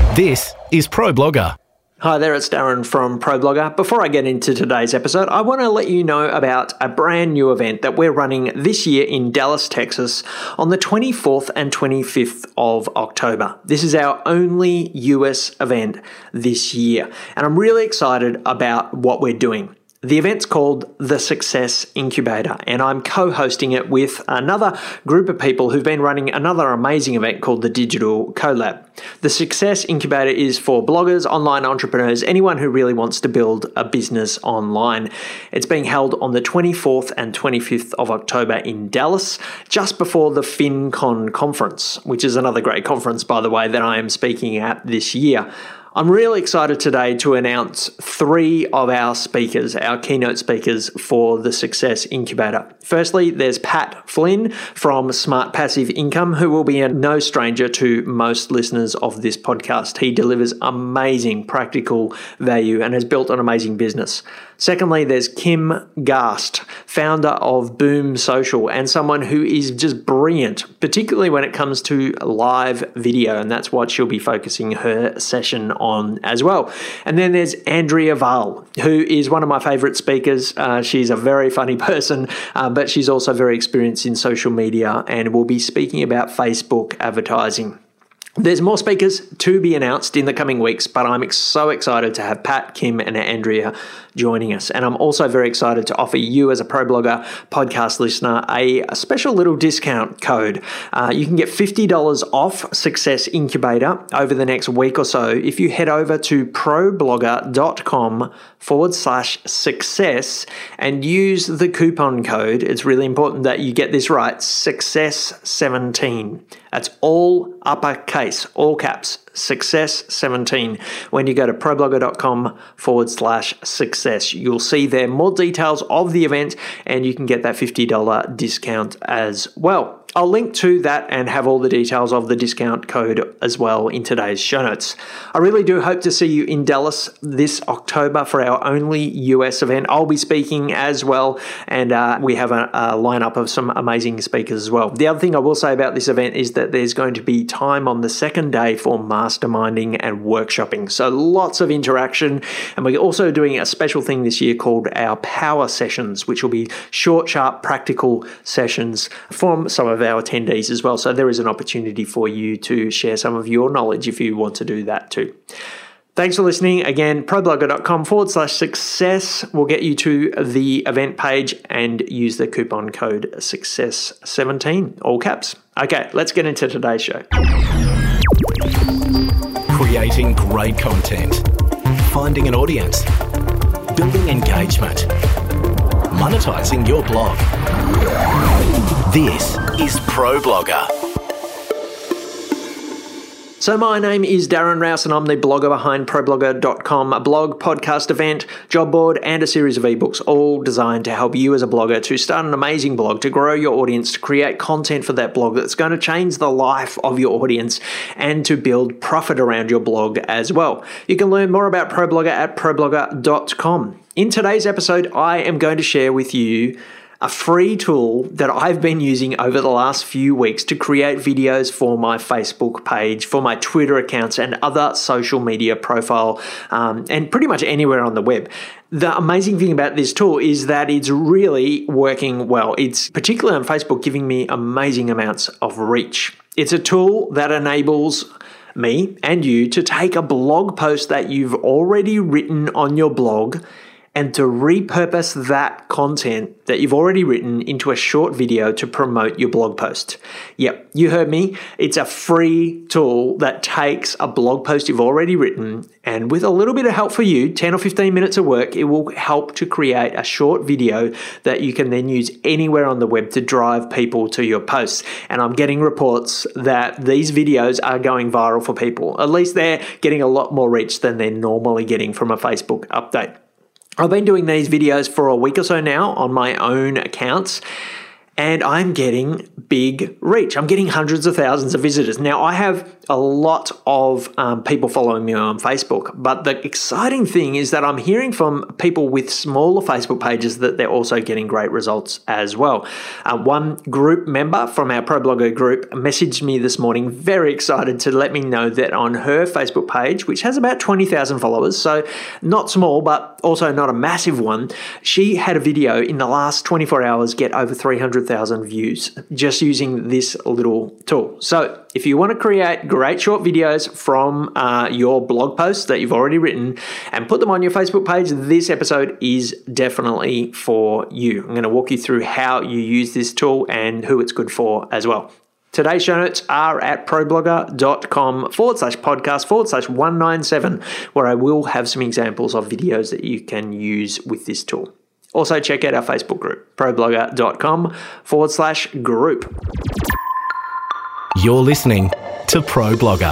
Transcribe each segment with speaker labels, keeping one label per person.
Speaker 1: This is ProBlogger.
Speaker 2: Hi there, it's Darren from ProBlogger. Before I get into today's episode, I want to let you know about a brand new event that we're running this year in Dallas, Texas on the 24th and 25th of October. This is our only US event this year, and I'm really excited about what we're doing. The event's called The Success Incubator, and I'm co-hosting it with another group of people who've been running another amazing event called the Digital Collab. The Success Incubator is for bloggers, online entrepreneurs, anyone who really wants to build a business online. It's being held on the 24th and 25th of October in Dallas, just before the FinCon conference, which is another great conference, by the way, that I am speaking at this year. I'm really excited today to announce 3 of our speakers, our keynote speakers for the Success Incubator. Firstly, there's Pat Flynn from Smart Passive Income, who will be no stranger to most listeners of this podcast. He delivers amazing practical value and has built an amazing business. Secondly, there's Kim Gast, founder of Boom Social, and someone who is just brilliant, particularly when it comes to live video, and that's what she'll be focusing her session on as well. And then there's Andrea Vahl, who is one of my favorite speakers. She's a very funny person, but she's also very experienced in social media and will be speaking about Facebook advertising. There's more speakers to be announced in the coming weeks, but I'm so excited to have Pat, Kim, and Andrea joining us. And I'm also very excited to offer you as a ProBlogger podcast listener a special little discount code. You can get $50 off Success Incubator over the next week or so if you head over to ProBlogger.com/success and use the coupon code. It's really important that you get this right, Success17. That's all uppercase, all caps, Success17. When you go to ProBlogger.com/success, you'll see there more details of the event and you can get that $50 discount as well. I'll link to that and have all the details of the discount code as well in today's show notes. I really do hope to see you in Dallas this October for our only US event. I'll be speaking as well, and we have a lineup of some amazing speakers as well. The other thing I will say about this event is that there's going to be time on the second day for masterminding and workshopping. So lots of interaction, and we're also doing a special thing this year called our power sessions, which will be short, sharp, practical sessions from some of our attendees as well. So there is an opportunity for you to share some of your knowledge if you want to do that too. Thanks for listening. Again, ProBlogger.com/success will get you to the event page and use the coupon code Success17, all caps. Okay, let's get into today's show.
Speaker 1: Creating great content, finding an audience, building engagement, monetizing your blog. This is ProBlogger.
Speaker 2: So my name is Darren Rouse and I'm the blogger behind ProBlogger.com, a blog, podcast, event, job board, and a series of ebooks, all designed to help you as a blogger to start an amazing blog, to grow your audience, to create content for that blog that's going to change the life of your audience, and to build profit around your blog as well. You can learn more about ProBlogger at ProBlogger.com. In today's episode, I am going to share with you a free tool that I've been using over the last few weeks to create videos for my Facebook page, for my Twitter accounts, and other social media profile, and pretty much anywhere on the web. The amazing thing about this tool is that it's really working well. It's particularly on Facebook giving me amazing amounts of reach. It's a tool that enables me and you to take a blog post that you've already written on your blog and to repurpose that content that you've already written into a short video to promote your blog post. Yep, you heard me. It's a free tool that takes a blog post you've already written, and with a little bit of help for you, 10 or 15 minutes of work, it will help to create a short video that you can then use anywhere on the web to drive people to your posts. And I'm getting reports that these videos are going viral for people. At least they're getting a lot more reach than they're normally getting from a Facebook update. I've been doing these videos for a week or so now on my own accounts, and I'm getting big reach. I'm getting hundreds of thousands of visitors. Now, I have a lot of people following me on Facebook, but the exciting thing is that I'm hearing from people with smaller Facebook pages that they're also getting great results as well. One group member from our ProBlogger group messaged me this morning, very excited to let me know that on her Facebook page, which has about 20,000 followers, so not small, but also not a massive one, she had a video in the last 24 hours get over 300,000 views just using this little tool. So if you want to create great short videos from your blog posts that you've already written and put them on your Facebook page, this episode is definitely for you. I'm going to walk you through how you use this tool and who it's good for as well. Today's show notes are at problogger.com/podcast/197, where I will have some examples of videos that you can use with this tool. Also, check out our Facebook group, problogger.com/group.
Speaker 1: You're listening to ProBlogger.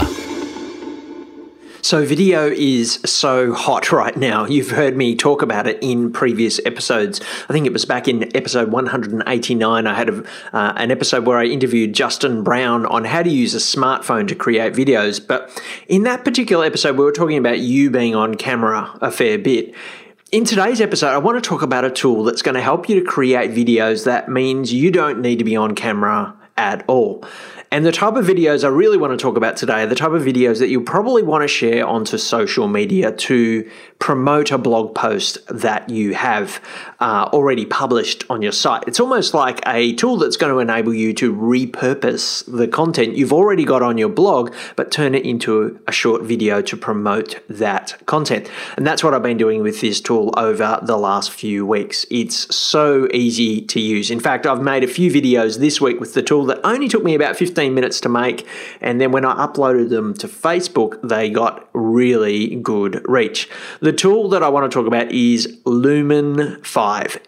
Speaker 2: So video is so hot right now. You've heard me talk about it in previous episodes. I think it was back in episode 189. I had an episode where I interviewed Justin Brown on how to use a smartphone to create videos. But in that particular episode, we were talking about you being on camera a fair bit. In today's episode, I want to talk about a tool that's going to help you to create videos that means you don't need to be on camera at all. And the type of videos I really want to talk about today are the type of videos that you'll probably want to share onto social media to promote a blog post that you have already published on your site. It's almost like a tool that's going to enable you to repurpose the content you've already got on your blog, but turn it into a short video to promote that content. And that's what I've been doing with this tool over the last few weeks. It's so easy to use. In fact, I've made a few videos this week with the tool that only took me about 15 minutes to make, and then when I uploaded them to Facebook, they got really good reach. The tool that I want to talk about is Lumen 5,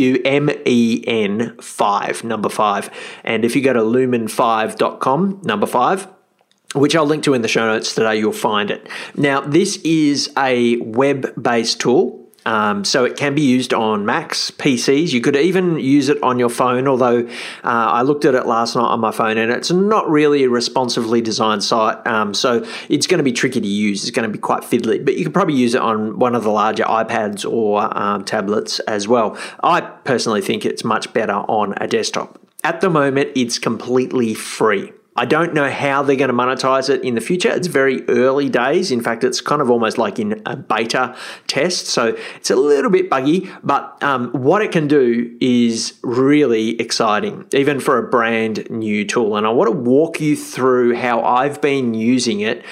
Speaker 2: Lumen 5, number 5. And if you go to lumen5.com, number 5, which I'll link to in the show notes today, you'll find it. Now, this is a web-based tool. So it can be used on Macs, PCs. You could even use it on your phone, although I looked at it last night on my phone and it's not really a responsively designed site. So it's going to be tricky to use. It's going to be quite fiddly, but you could probably use it on one of the larger iPads or tablets as well. I personally think it's much better on a desktop. At the moment, it's completely free. I don't know how they're going to monetize it in the future. It's very early days. In fact, it's kind of almost like in a beta test. So it's a little bit buggy, but what it can do is really exciting, even for a brand new tool. And I want to walk you through how I've been using it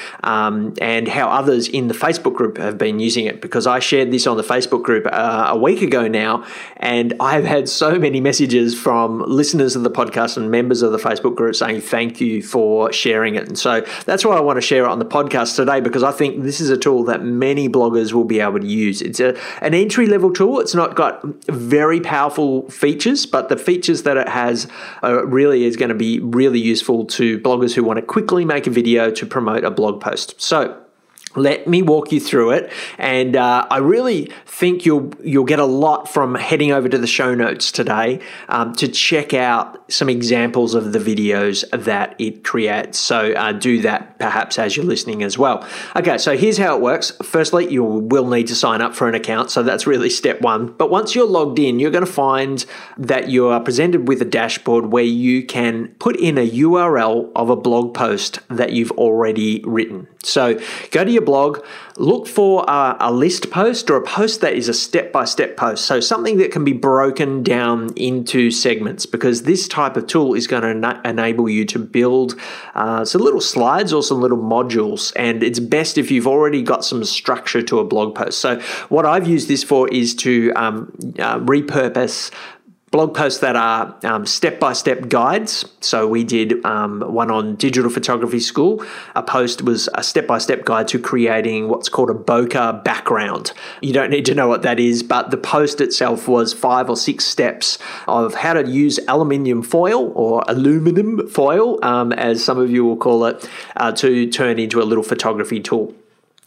Speaker 2: and how others in the Facebook group have been using it, because I shared this on the Facebook group a week ago now, and I've had so many messages from listeners of the podcast and members of the Facebook group saying thank you for sharing it. And so that's why I want to share it on the podcast today, because I think this is a tool that many bloggers will be able to use. It's an entry-level tool. It's not got very powerful features, but the features that it has really is going to be really useful to bloggers who want to quickly make a video to promote a blog post. So let me walk you through it, and I really think you'll get a lot from heading over to the show notes today to check out some examples of the videos that it creates. So do that perhaps as you're listening as well. Okay, so here's how it works. Firstly, you will need to sign up for an account, so that's really step one. But once you're logged in, you're going to find that you are presented with a dashboard where you can put in a URL of a blog post that you've already written. So go to your blog, look for a list post or a post that is a step-by-step post. So something that can be broken down into segments, because this type of tool is going to enable you to build some little slides or some little modules. And it's best if you've already got some structure to a blog post. So what I've used this for is to repurpose blog posts that are step-by-step guides. So we did one on Digital Photography School. A post was a step-by-step guide to creating what's called a bokeh background. You don't need to know what that is, but the post itself was 5 or 6 steps of how to use aluminium foil, or aluminum foil, as some of you will call it, to turn into a little photography tool.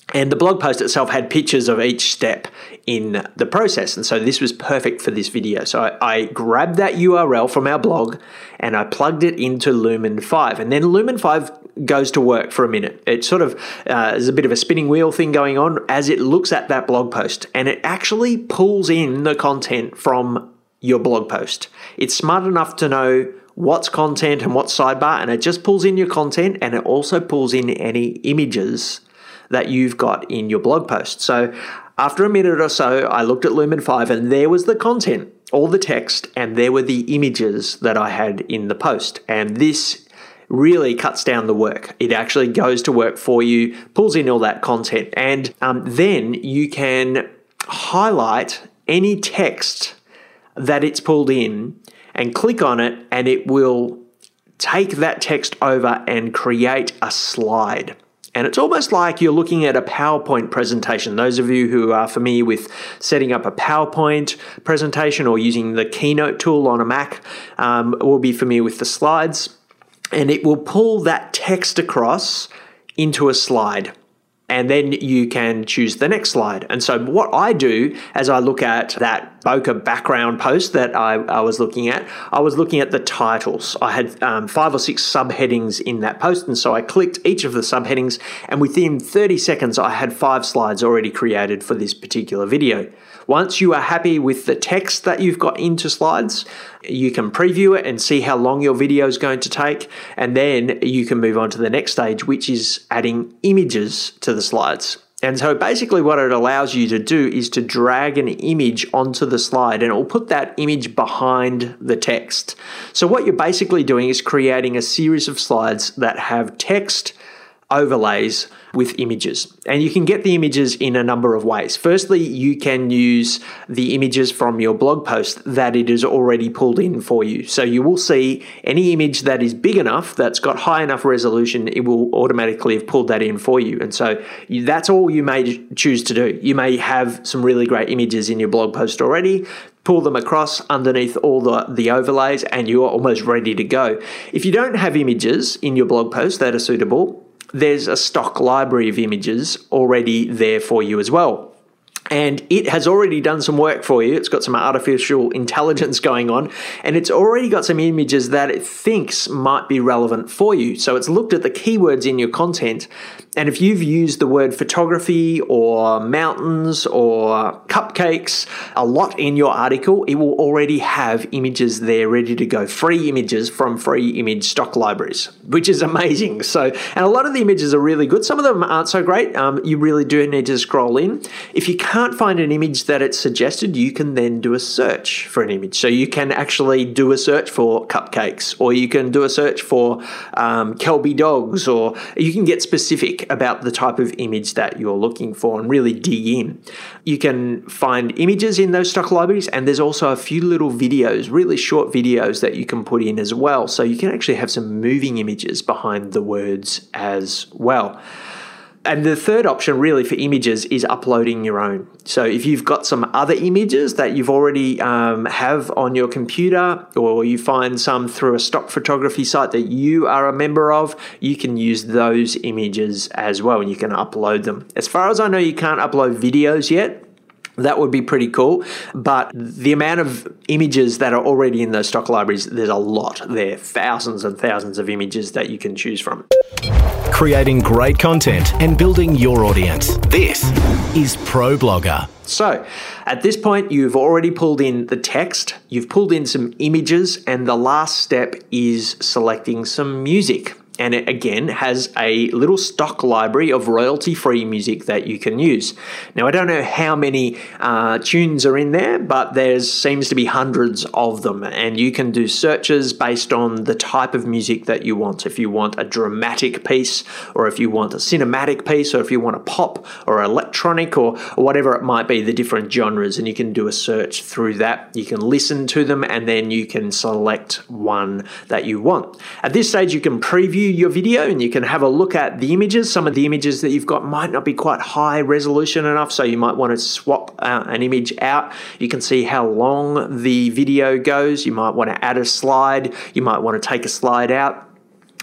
Speaker 2: And the blog post itself had pictures of each step in the process. And so this was perfect for this video. So I grabbed that URL from our blog and I plugged it into Lumen 5. And then Lumen 5 goes to work for a minute. It sort of is a bit of a spinning wheel thing going on as it looks at that blog post. And it actually pulls in the content from your blog post. It's smart enough to know what's content and what's sidebar. And it just pulls in your content, and it also pulls in any images that you've got in your blog post. So after a minute or so, I looked at Lumen 5 and there was the content, all the text, and there were the images that I had in the post. And this really cuts down the work. It actually goes to work for you, pulls in all that content, and then you can highlight any text that it's pulled in and click on it, and it will take that text over and create a slide. And it's almost like you're looking at a PowerPoint presentation. Those of you who are familiar with setting up a PowerPoint presentation or using the Keynote tool on a Mac will be familiar with the slides. And it will pull that text across into a slide. And then you can choose the next slide. And so what I do as I look at that bokeh background post that I was looking at, I was looking at the titles. I had 5 or 6 subheadings in that post. And so I clicked each of the subheadings, and within 30 seconds, I had 5 slides already created for this particular video. Once you are happy with the text that you've got into slides, you can preview it and see how long your video is going to take, and then you can move on to the next stage, which is adding images to the slides. And so basically what it allows you to do is to drag an image onto the slide, and it will put that image behind the text. So what you're basically doing is creating a series of slides that have text overlays with images. And you can get the images in a number of ways. Firstly, you can use the images from your blog post that it is already pulled in for you. So you will see any image that is big enough, that's got high enough resolution, it will automatically have pulled that in for you. And so that's all you may choose to do. You may have some really great images in your blog post already, pull them across underneath all the overlays, and you're almost ready to go. If you don't have images in your blog post that are suitable, there's a stock library of images already there for you as well. And it has already done some work for you. It's got some artificial intelligence going on, and it's already got some images that it thinks might be relevant for you. So it's looked at the keywords in your content, and if you've used the word photography or mountains or cupcakes a lot in your article, it will already have images there ready to go, free images from free image stock libraries, which is amazing. So, and a lot of the images are really good. Some of them aren't so great. You really do need to scroll in. If you can't find an image that it's suggested, you can then do a search for an image. So you can actually do a search for cupcakes, or you can do a search for Kelby dogs, or you can get specific about the type of image that you're looking for and really dig in. You can find images in those stock libraries, and there's also a few little videos, really short videos that you can put in as well. So you can actually have some moving images behind the words as well. And the third option really for images is uploading your own. So if you've got some other images that you've already have on your computer, or you find some through a stock photography site that you are a member of, you can use those images as well, and you can upload them. As far as I know, you can't upload videos yet. That would be pretty cool. But the amount of images that are already in those stock libraries, there's a lot there, thousands and thousands of images that you can choose from.
Speaker 1: Creating great content and building your audience. This is ProBlogger.
Speaker 2: So at this point, you've already pulled in the text, you've pulled in some images, and the last step is selecting some music. And it, again, has a little stock library of royalty-free music that you can use. Now, I don't know how many tunes are in there, but there seems to be hundreds of them. And you can do searches based on the type of music that you want. If you want a dramatic piece, or if you want a cinematic piece, or if you want a pop or electronic, or whatever it might be, the different genres. And you can do a search through that. You can listen to them, and then you can select one that you want. At this stage, you can preview your video and you can have a look at the images. Some of the images that you've got might not be quite high resolution enough, so you might want to swap an image out. You can see how long the video goes. You might want to add a slide. You might want to take a slide out.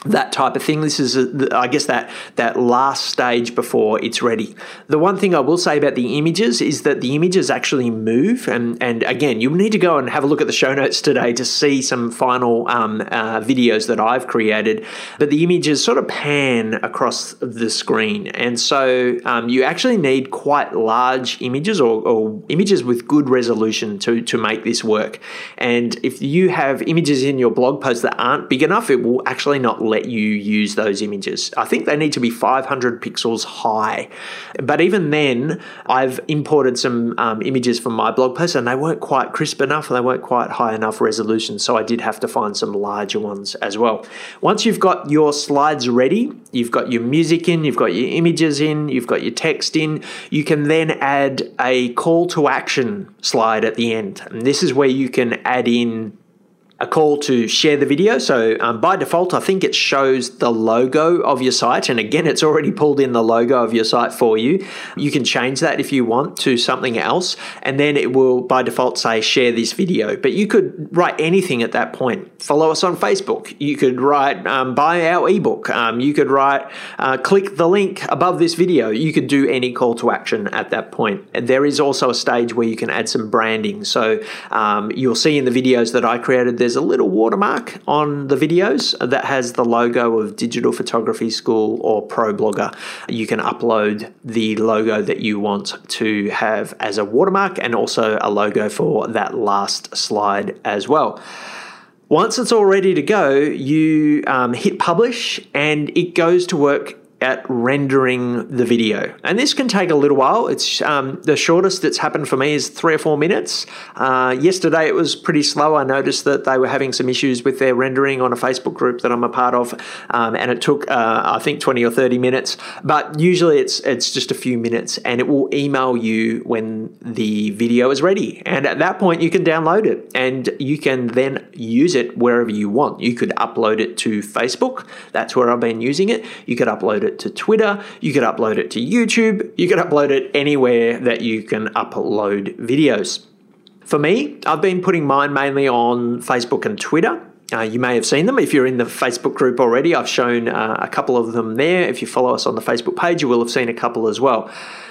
Speaker 2: that type of thing. This is, I guess, that last stage before it's ready. The one thing I will say about the images is that the images actually move. And again, you need to go and have a look at the show notes today to see some final videos that I've created. But the images sort of pan across the screen. And so you actually need quite large images or images with good resolution to make this work. And if you have images in your blog post that aren't big enough, it will actually not let you use those images. I think they need to be 500 pixels high. But even then, I've imported some images from my blog post and they weren't quite crisp enough, they weren't quite high enough resolution, so I did have to find some larger ones as well. Once you've got your slides ready, you've got your music in, you've got your images in, you've got your text in, you can then add a call to action slide at the end. And this is where you can add in a call to share the video. So by default, I think it shows the logo of your site. And again, it's already pulled in the logo of your site for you. You can change that if you want to something else. And then it will by default say share this video. But you could write anything at that point. Follow us on Facebook. You could write buy our ebook. You could write click the link above this video. You could do any call to action at that point. And there is also a stage where you can add some branding. So you'll see in the videos that I created, there's a little watermark on the videos that has the logo of Digital Photography School or ProBlogger. You can upload the logo that you want to have as a watermark and also a logo for that last slide as well. Once it's all ready to go, you hit publish and it goes to work at rendering the video. And this can take a little while. It's the shortest that's happened for me is 3 or 4 minutes. Yesterday it was pretty slow. I noticed that they were having some issues with their rendering on a Facebook group that I'm a part of, and it took I think 20 or 30 minutes. But usually it's just a few minutes, and it will email you when the video is ready. And at that point you can download it and you can then use it wherever you want. You could upload it to Facebook. That's where I've been using it. You could upload it to Twitter, you could upload it to YouTube, you could upload it anywhere that you can upload videos. For me, I've been putting mine mainly on Facebook and Twitter. You may have seen them. If you're in the Facebook group already, I've shown a couple of them there. If you follow us on the Facebook page, you will have seen a couple as well.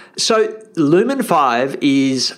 Speaker 2: So Lumen 5 is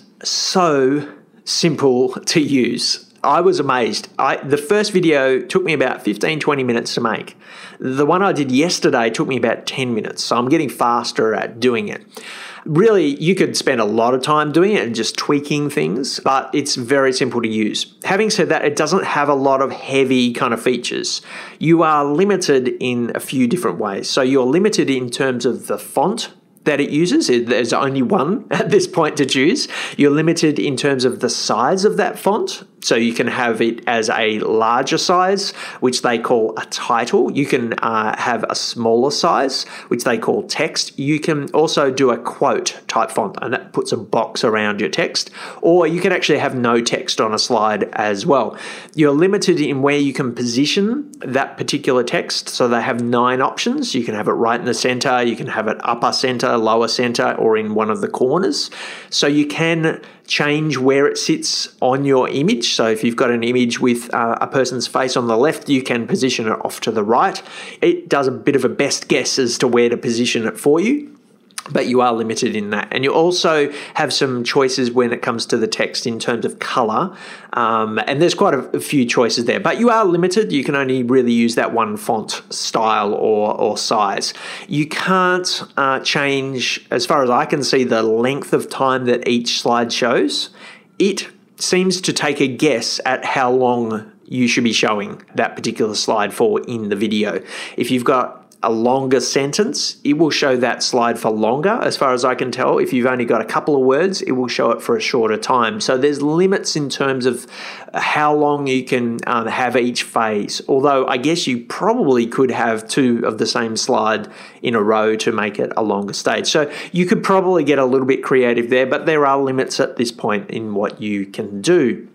Speaker 2: so simple to use. I was amazed. The first video took me about 15-20 minutes to make. The one I did yesterday took me about 10 minutes, so I'm getting faster at doing it. Really, you could spend a lot of time doing it and just tweaking things, but it's very simple to use. Having said that, it doesn't have a lot of heavy kind of features. You are limited in a few different ways. So you're limited in terms of the font that it uses. There's only one at this point to choose. You're limited in terms of the size of that font. So you can have it as a larger size, which they call a title. You can have a smaller size, which they call text. You can also do a quote type font, and that puts a box around your text. Or you can actually have no text on a slide as well. You're limited in where you can position that particular text. So they have 9 options. You can have it right in the center. You can have it upper center, lower center, or in one of the corners. So you can change where it sits on your image. So if you've got an image with a person's face on the left, you can position it off to the right. It does a bit of a best guess as to where to position it for you, but you are limited in that. And you also have some choices when it comes to the text in terms of color. And there's quite a few choices there, but you are limited. You can only really use that one font style or size. You can't change, as far as I can see, the length of time that each slide shows. It seems to take a guess at how long you should be showing that particular slide for in the video. If you've got a longer sentence, it will show that slide for longer, as far as I can tell. If you've only got a couple of words, it will show it for a shorter time. So there's limits in terms of how long you can have each phase. Although I guess you probably could have 2 of the same slide in a row to make it a longer stage. So you could probably get a little bit creative there, but there are limits at this point in what you can do.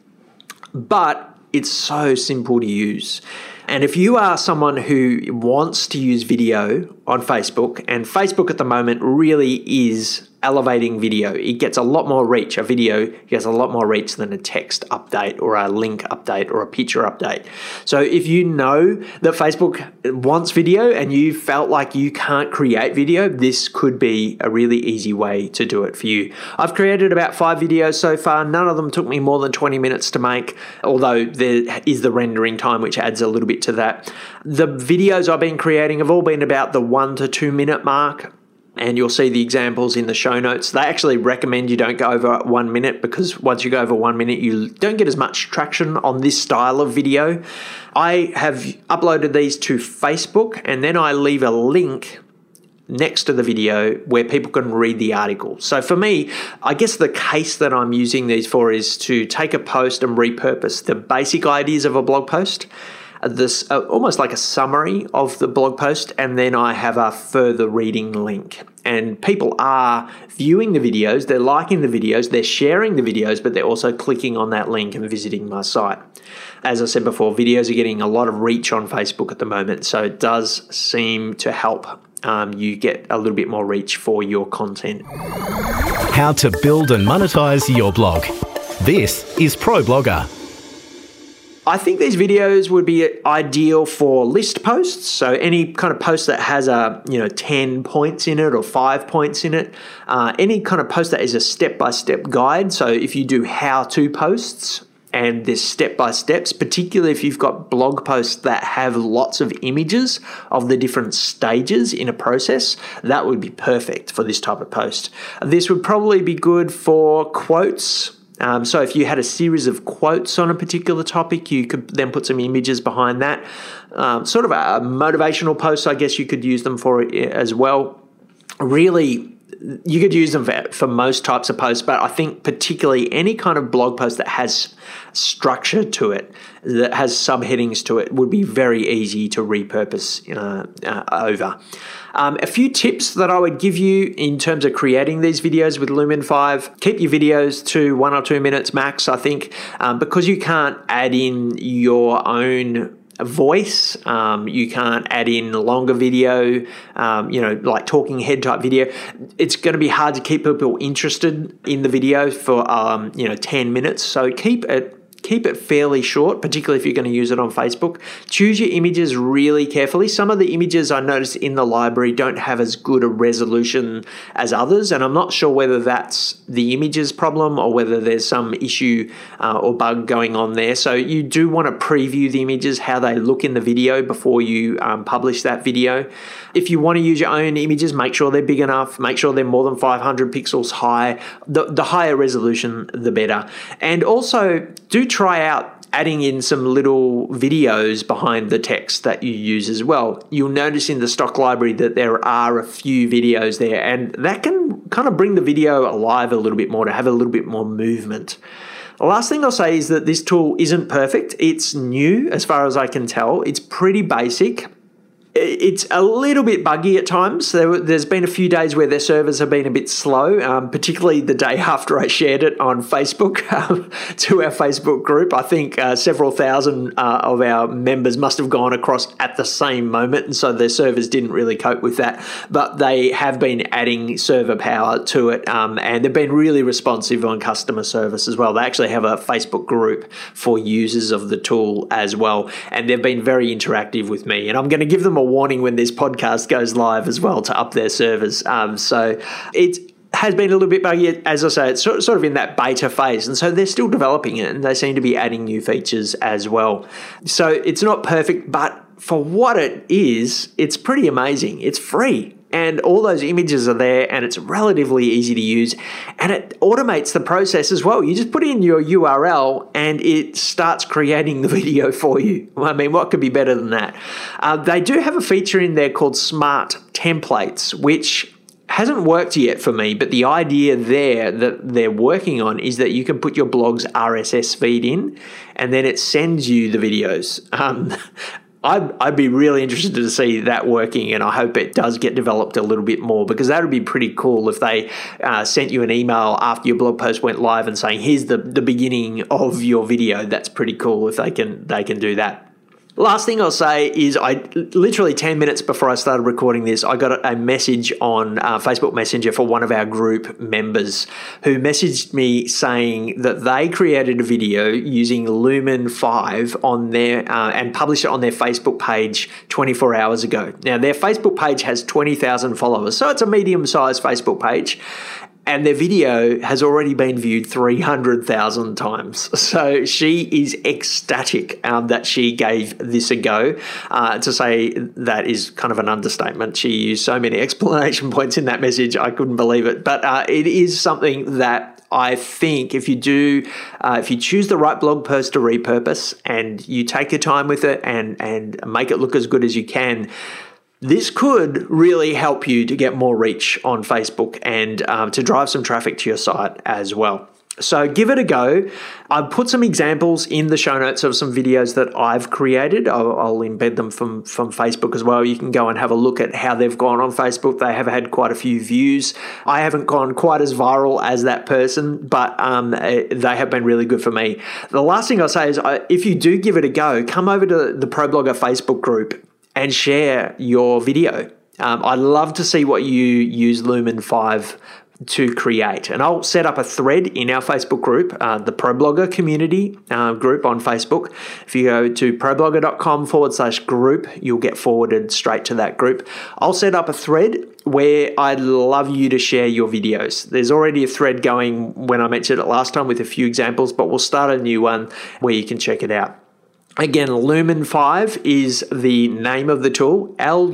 Speaker 2: But it's so simple to use. And if you are someone who wants to use video on Facebook, and Facebook at the moment really is elevating video. It gets a lot more reach. A video gets a lot more reach than a text update or a link update or a picture update. So if you know that Facebook wants video and you felt like you can't create video, this could be a really easy way to do it for you. I've created about 5 videos so far. None of them took me more than 20 minutes to make, although there is the rendering time, which adds a little bit to that. The videos I've been creating have all been about the 1 to 2 minute mark. And you'll see the examples in the show notes. They actually recommend you don't go over 1 minute, because once you go over 1 minute, you don't get as much traction on this style of video. I have uploaded these to Facebook, and then I leave a link next to the video where people can read the article. So for me, I guess the case that I'm using these for is to take a post and repurpose the basic ideas of a blog post, this almost like a summary of the blog post, and then I have a further reading link. And people are viewing the videos, they're liking the videos, they're sharing the videos, but they're also clicking on that link and visiting my site. As I said before, videos are getting a lot of reach on Facebook at the moment, so it does seem to help you get a little bit more reach for your content.
Speaker 1: How to build and monetize your blog. This is ProBlogger.
Speaker 2: I think these videos would be ideal for list posts. So any kind of post that has 10 points in it or 5 points in it. Any kind of post that is a step-by-step guide. So if you do how-to posts and there's step-by-steps, particularly if you've got blog posts that have lots of images of the different stages in a process, that would be perfect for this type of post. This would probably be good for quotes. So if you had a series of quotes on a particular topic, you could then put some images behind that. Sort of a motivational post, I guess you could use them for as well. Really, you could use them for most types of posts, but I think particularly any kind of blog post that has structure to it, that has subheadings to it, would be very easy to repurpose over. A few tips that I would give you in terms of creating these videos with Lumen 5. Keep your videos to 1 or 2 minutes max, I think, because you can't add in your own voice. You can't add in longer video, like talking head type video. It's going to be hard to keep people interested in the video for 10 minutes. So keep it fairly short, particularly if you're going to use it on Facebook. Choose your images really carefully. Some of the images I noticed in the library don't have as good a resolution as others, and I'm not sure whether that's the images problem or whether there's some issue or bug going on there. So you do want to preview the images, how they look in the video before you publish that video. If you want to use your own images, make sure they're big enough, make sure they're more than 500 pixels high. The higher resolution, the better. And also, do try out adding in some little videos behind the text that you use as well. You'll notice in the stock library that there are a few videos there, and that can kind of bring the video alive a little bit more, to have a little bit more movement. The last thing I'll say is that this tool isn't perfect. It's new as far as I can tell. It's pretty basic. It's a little bit buggy at times. There's been a few days where their servers have been a bit slow, particularly the day after I shared it on Facebook to our Facebook group. I think several thousand of our members must have gone across at the same moment, and so their servers didn't really cope with that. But they have been adding server power to it, and they've been really responsive on customer service as well. They actually have a Facebook group for users of the tool as well, and they've been very interactive with me. And I'm going to give them a warning when this podcast goes live as well to up their servers. So it has been a little bit buggy. As I say, it's sort of in that beta phase, and so they're still developing it, and they seem to be adding new features as well. So it's not perfect, but for what it is, it's pretty amazing. It's free, and all those images are there, and it's relatively easy to use, and it automates the process as well. You just put in your URL and it starts creating the video for you. I mean, what could be better than that? They do have a feature in there called Smart Templates, which hasn't worked yet for me, but the idea there that they're working on is that you can put your blog's RSS feed in, and then it sends you the videos. I'd be really interested to see that working, and I hope it does get developed a little bit more, because that would be pretty cool if they sent you an email after your blog post went live and saying, here's the beginning of your video. That's pretty cool if they can do that. Last thing I'll say is I literally 10 minutes before I started recording this, I got a message on Facebook Messenger for one of our group members who messaged me saying that they created a video using Lumen 5 on their and published it on their Facebook page 24 hours ago. Now, their Facebook page has 20,000 followers, so it's a medium-sized Facebook page. And their video has already been viewed 300,000 times. So she is ecstatic that she gave this a go. To say that is kind of an understatement. She used so many exclamation points in that message, I couldn't believe it. But it is something that I think if you choose the right blog post to repurpose and you take your time with it and make it look as good as you can, this could really help you to get more reach on Facebook and to drive some traffic to your site as well. So give it a go. I've put some examples in the show notes of some videos that I've created. I'll embed them from Facebook as well. You can go and have a look at how they've gone on Facebook. They have had quite a few views. I haven't gone quite as viral as that person, but they have been really good for me. The last thing I'll say is if you do give it a go, come over to the ProBlogger Facebook group and share your video. I'd love to see what you use Lumen 5 to create. And I'll set up a thread in our Facebook group, the ProBlogger community group on Facebook. If you go to problogger.com/group, you'll get forwarded straight to that group. I'll set up a thread where I'd love you to share your videos. There's already a thread going when I mentioned it last time with a few examples, but we'll start a new one where you can check it out. Again, Lumen 5 is the name of the tool,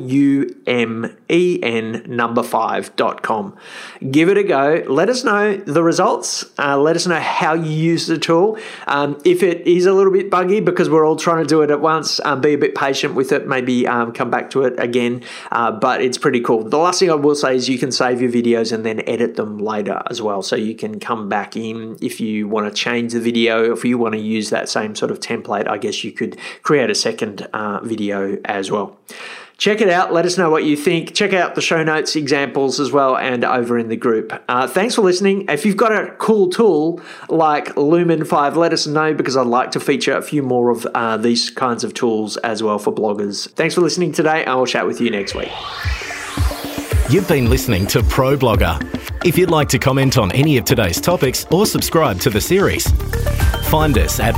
Speaker 2: LUMEN5.com. Give it a go. Let us know the results. Let us know how you use the tool. If it is a little bit buggy because we're all trying to do it at once, be a bit patient with it. Maybe come back to it again, but it's pretty cool. The last thing I will say is you can save your videos and then edit them later as well. So you can come back in if you want to change the video, if you want to use that same sort of template, I guess you could create a second video as well. Check it out. Let us know what you think. Check out the show notes, examples as well, and over in the group. Thanks for listening. If you've got a cool tool like Lumen 5, let us know because I'd like to feature a few more of these kinds of tools as well for bloggers. Thanks for listening today. I will chat with you next week.
Speaker 1: You've been listening to ProBlogger. If you'd like to comment on any of today's topics or subscribe to the series, find us at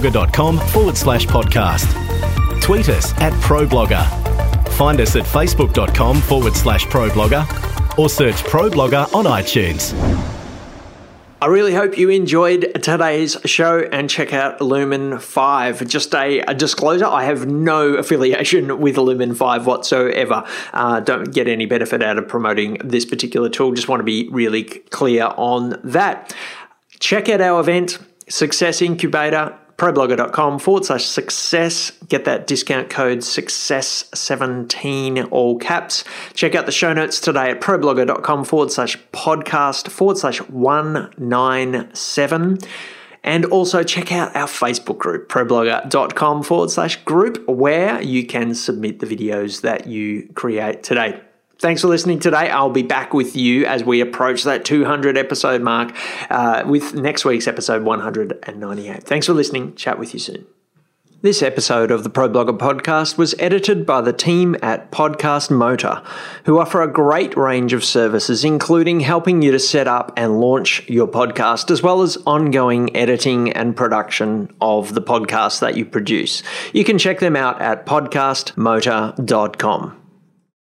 Speaker 1: problogger.com/podcast. Tweet us at ProBlogger. Find us at facebook.com/ProBlogger or search ProBlogger on iTunes.
Speaker 2: I really hope you enjoyed today's show and check out Lumen 5. Just a disclosure, I have no affiliation with Lumen 5 whatsoever. Don't get any benefit out of promoting this particular tool. Just want to be really clear on that. Check out our event, Success Incubator, problogger.com/success. Get that discount code success17, all caps. Check out the show notes today at problogger.com/podcast/197. And also check out our Facebook group, problogger.com/group, where you can submit the videos that you create today. Thanks for listening today. I'll be back with you as we approach that 200 episode mark with next week's episode 198. Thanks for listening. Chat with you soon. This episode of the ProBlogger podcast was edited by the team at Podcast Motor, who offer a great range of services, including helping you to set up and launch your podcast, as well as ongoing editing and production of the podcast that you produce. You can check them out at podcastmotor.com.